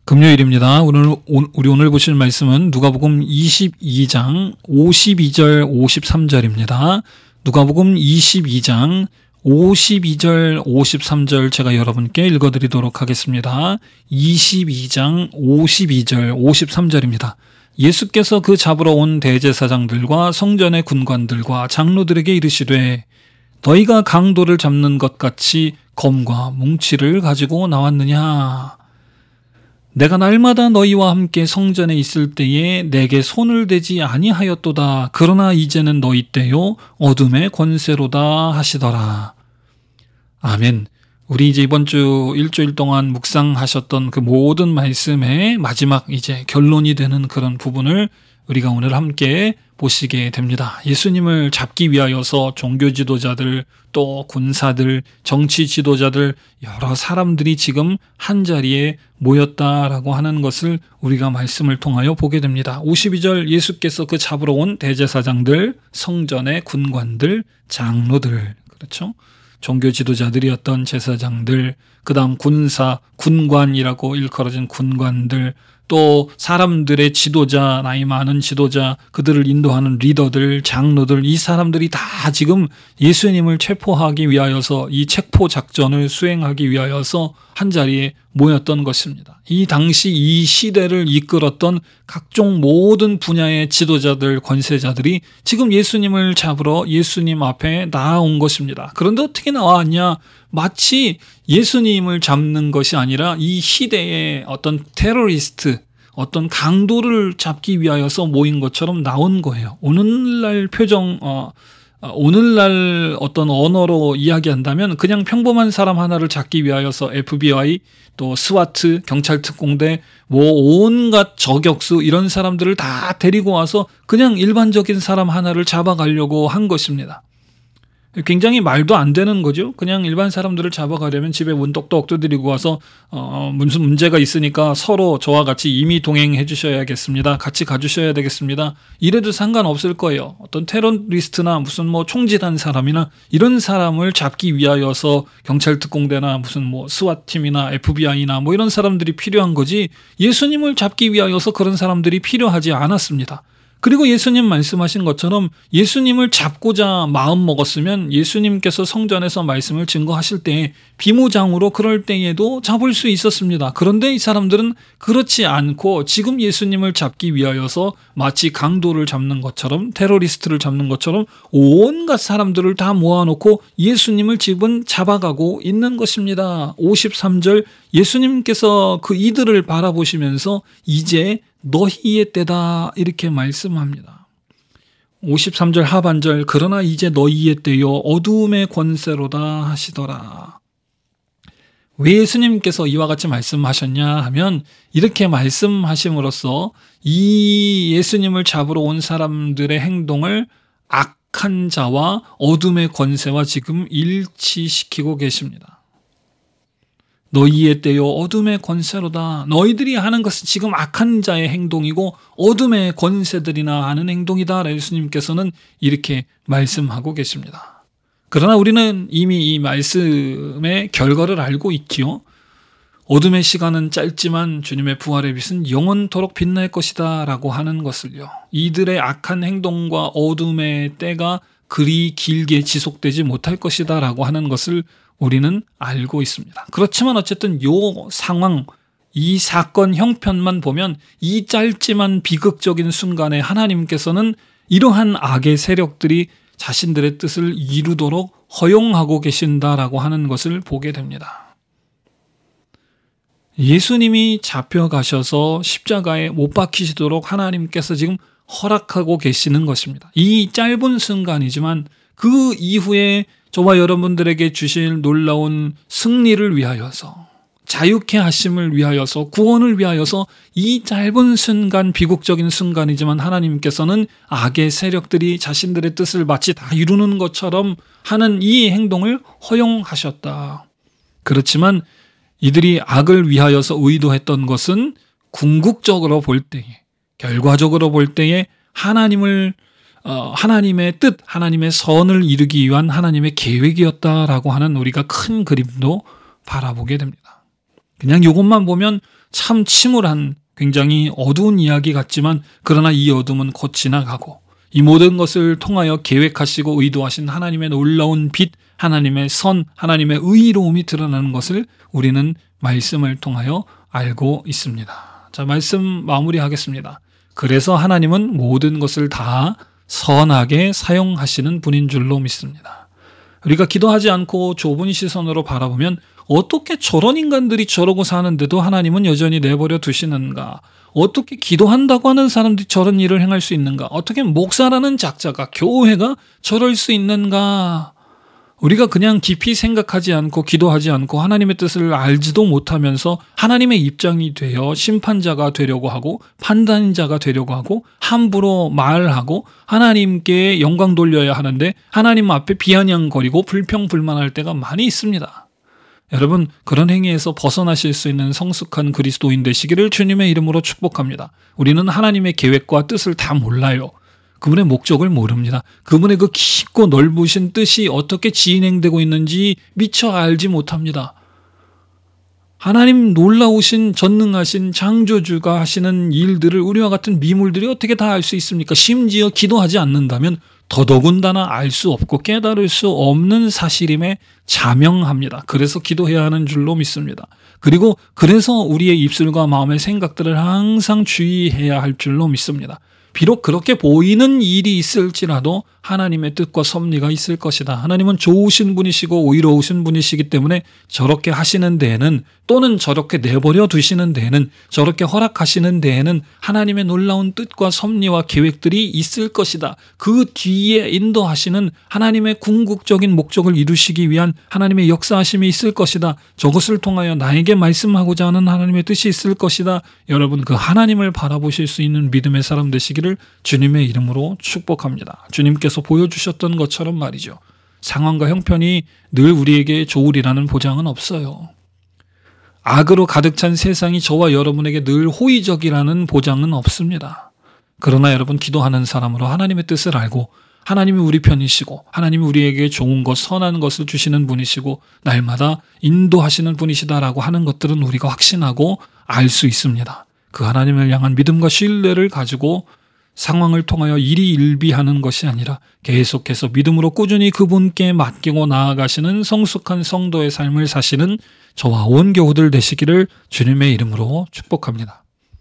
금요일입니다. 우리 오늘 보실 말씀은 누가복음 22장 52절 53절입니다. 누가복음 22장 52절 53절 제가 여러분께 읽어드리도록 하겠습니다. 22장 52절 53절입니다. 예수께서 그 잡으러 온 대제사장들과 성전의 군관들과 장로들에게 이르시되 너희가 강도를 잡는 것 같이 검과 뭉치를 가지고 나왔느냐? 내가 날마다 너희와 함께 성전에 있을 때에 내게 손을 대지 아니하였도다. 그러나 이제는 너희 때요 어둠의 권세로다 하시더라. 아멘. 우리 이제 이번 주 일주일 동안 묵상하셨던 그 모든 말씀의 마지막 이제 결론이 되는 그런 부분을 우리가 오늘 함께 보시게 됩니다. 예수님을 잡기 위하여서 종교 지도자들, 또 군사들, 정치 지도자들, 여러 사람들이 지금 한자리에 모였다라고 하는 것을 우리가 말씀을 통하여 보게 됩니다. 52절 예수께서 그 잡으러 온 대제사장들, 성전의 군관들, 장로들, 그렇죠? 종교 지도자들이었던 제사장들, 그 다음 군사, 군관이라고 일컬어진 군관들, 또 사람들의 지도자, 나이 많은 지도자, 그들을 인도하는 리더들, 장로들, 이 사람들이 다 지금 예수님을 체포하기 위하여서 이 체포 작전을 수행하기 위하여서 한자리에 모였던 것입니다. 이 당시 이 시대를 이끌었던 각종 모든 분야의 지도자들, 권세자들이 지금 예수님을 잡으러 예수님 앞에 나아온 것입니다. 그런데 어떻게 나왔냐? 마치 예수님을 잡는 것이 아니라 이 시대의 어떤 테러리스트, 어떤 강도를 잡기 위하여서 모인 것처럼 나온 거예요. 오늘날 오늘날 어떤 언어로 이야기한다면 그냥 평범한 사람 하나를 잡기 위하여서 FBI, 또 스와트, 경찰 특공대, 온갖 저격수 이런 사람들을 다 데리고 와서 그냥 일반적인 사람 하나를 잡아가려고 한 것입니다. 굉장히 말도 안 되는 거죠. 그냥 일반 사람들을 잡아가려면 집에 문 똑똑 두드리고 와서 무슨 문제가 있으니까 서로 저와 같이 임의 동행해 주셔야겠습니다. 같이 가주셔야 되겠습니다. 이래도 상관없을 거예요. 어떤 테러리스트나 무슨 총질한 사람이나 이런 사람을 잡기 위하여서 경찰 특공대나 무슨 스와팀이나 FBI나 이런 사람들이 필요한 거지 예수님을 잡기 위하여서 그런 사람들이 필요하지 않았습니다. 그리고 예수님 말씀하신 것처럼 예수님을 잡고자 마음 먹었으면 예수님께서 성전에서 말씀을 증거하실 때 비무장으로 그럴 때에도 잡을 수 있었습니다. 그런데 이 사람들은 그렇지 않고 지금 예수님을 잡기 위하여서 마치 강도를 잡는 것처럼 테러리스트를 잡는 것처럼 온갖 사람들을 다 모아놓고 예수님을 지금 잡아가고 있는 것입니다. 53절 예수님께서 그 이들을 바라보시면서 이제 너희의 때다 이렇게 말씀합니다. 53절 하반절 그러나 이제 너희의 때요 어두움의 권세로다 하시더라. 왜 예수님께서 이와 같이 말씀하셨냐 하면 이렇게 말씀하심으로써 이 예수님을 잡으러 온 사람들의 행동을 악한 자와 어둠의 권세와 지금 일치시키고 계십니다. 너희의 때요 어둠의 권세로다. 너희들이 하는 것은 지금 악한 자의 행동이고 어둠의 권세들이나 하는 행동이다. 예수님께서는 이렇게 말씀하고 계십니다. 그러나 우리는 이미 이 말씀의 결과를 알고 있지요. 어둠의 시간은 짧지만 주님의 부활의 빛은 영원토록 빛날 것이다 라고 하는 것을요. 이들의 악한 행동과 어둠의 때가 그리 길게 지속되지 못할 것이다 라고 하는 것을 우리는 알고 있습니다. 그렇지만 어쨌든 요 상황, 이 사건 형편만 보면 이 짧지만 비극적인 순간에 하나님께서는 이러한 악의 세력들이 자신들의 뜻을 이루도록 허용하고 계신다라고 하는 것을 보게 됩니다. 예수님이 잡혀가셔서 십자가에 못 박히시도록 하나님께서 지금 허락하고 계시는 것입니다. 이 짧은 순간이지만 그 이후에 저와 여러분들에게 주실 놀라운 승리를 위하여서 자유케 하심을 위하여서 구원을 위하여서 이 짧은 순간 비극적인 순간이지만 하나님께서는 악의 세력들이 자신들의 뜻을 마치 다 이루는 것처럼 하는 이 행동을 허용하셨다. 그렇지만 이들이 악을 위하여서 의도했던 것은 궁극적으로 볼 때에 결과적으로 볼 때에 하나님의 뜻, 하나님의 선을 이루기 위한 하나님의 계획이었다라고 하는 우리가 큰 그림도 바라보게 됩니다. 그냥 이것만 보면 참 침울한 굉장히 어두운 이야기 같지만 그러나 이 어둠은 곧 지나가고 이 모든 것을 통하여 계획하시고 의도하신 하나님의 놀라운 빛, 하나님의 선, 하나님의 의로움이 드러나는 것을 우리는 말씀을 통하여 알고 있습니다. 자, 말씀 마무리하겠습니다. 그래서 하나님은 모든 것을 다 선하게 사용하시는 분인 줄로 믿습니다. 우리가 기도하지 않고 좁은 시선으로 바라보면 어떻게 저런 인간들이 저러고 사는데도 하나님은 여전히 내버려 두시는가? 어떻게 기도한다고 하는 사람들이 저런 일을 행할 수 있는가? 어떻게 목사라는 작자가, 교회가 저럴 수 있는가? 우리가 그냥 깊이 생각하지 않고 기도하지 않고 하나님의 뜻을 알지도 못하면서 하나님의 입장이 되어 심판자가 되려고 하고 판단자가 되려고 하고 함부로 말하고 하나님께 영광 돌려야 하는데 하나님 앞에 비아냥거리고 불평불만할 때가 많이 있습니다. 여러분, 그런 행위에서 벗어나실 수 있는 성숙한 그리스도인 되시기를 주님의 이름으로 축복합니다. 우리는 하나님의 계획과 뜻을 다 몰라요. 그분의 목적을 모릅니다. 그분의 그 깊고 넓으신 뜻이 어떻게 진행되고 있는지 미처 알지 못합니다. 하나님 놀라우신 전능하신 창조주가 하시는 일들을 우리와 같은 미물들이 어떻게 다 알 수 있습니까? 심지어 기도하지 않는다면 더더군다나 알 수 없고 깨달을 수 없는 사실임에 자명합니다. 그래서 기도해야 하는 줄로 믿습니다. 그리고 그래서 우리의 입술과 마음의 생각들을 항상 주의해야 할 줄로 믿습니다. 비록 그렇게 보이는 일이 있을지라도 하나님의 뜻과 섭리가 있을 것이다. 하나님은 좋으신 분이시고 의로우신 분이시기 때문에 저렇게 하시는 데에는 또는 저렇게 내버려 두시는 데에는 저렇게 허락하시는 데에는 하나님의 놀라운 뜻과 섭리와 계획들이 있을 것이다. 그 뒤에 인도하시는 하나님의 궁극적인 목적을 이루시기 위한 하나님의 역사하심이 있을 것이다. 저것을 통하여 나에게 말씀하고자 하는 하나님의 뜻이 있을 것이다. 여러분, 그 하나님을 바라보실 수 있는 믿음의 사람 되시기를 주님의 이름으로 축복합니다. 주님께서 보여주셨던 것처럼 말이죠. 상황과 형편이 늘 우리에게 좋으리라는 보장은 없어요. 악으로 가득 찬 세상이 저와 여러분에게 늘 호의적이라는 보장은 없습니다. 그러나 여러분, 기도하는 사람으로 하나님의 뜻을 알고 하나님이 우리 편이시고 하나님이 우리에게 좋은 것, 선한 것을 주시는 분이시고 날마다 인도하시는 분이시다라고 하는 것들은 우리가 확신하고 알 수 있습니다. 그 하나님을 향한 믿음과 신뢰를 가지고 상황을 통하여 일희일비하는 것이 아니라 계속해서 믿음으로 꾸준히 그분께 맡기고 나아가시는 성숙한 성도의 삶을 사시는 저와 온 교우들 되시기를 주님의 이름으로 축복합니다.